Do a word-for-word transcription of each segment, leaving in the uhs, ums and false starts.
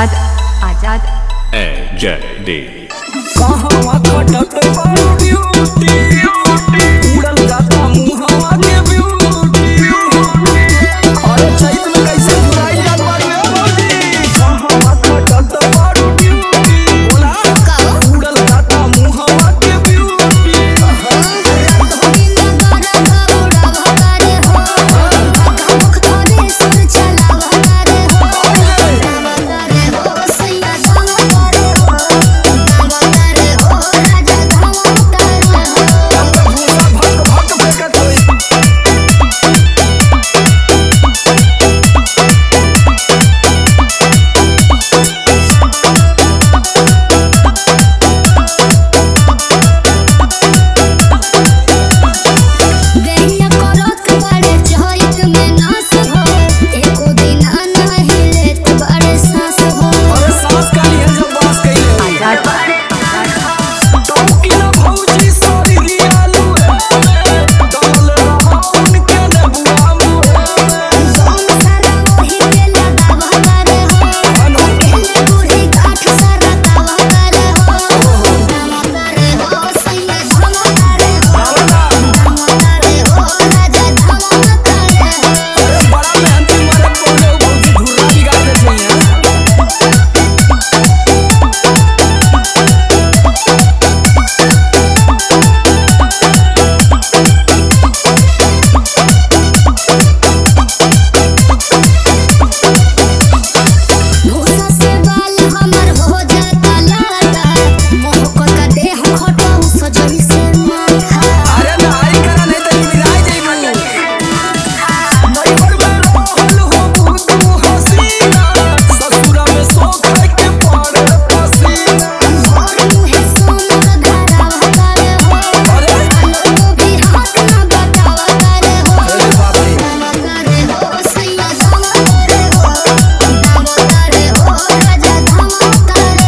आजाद आजाद ए जय डी कहवा खटत बारू ड्यूटी उड़ल जाता मुहवा के ब्यूटी अरे चैत में कैसे बुराई जात बारू ए बोली कहवा खटत बारू ड्यूटी बोला उड़ल जाता मुहवा के ब्यूटी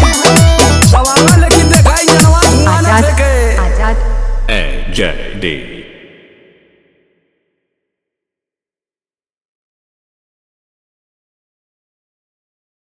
जय डी।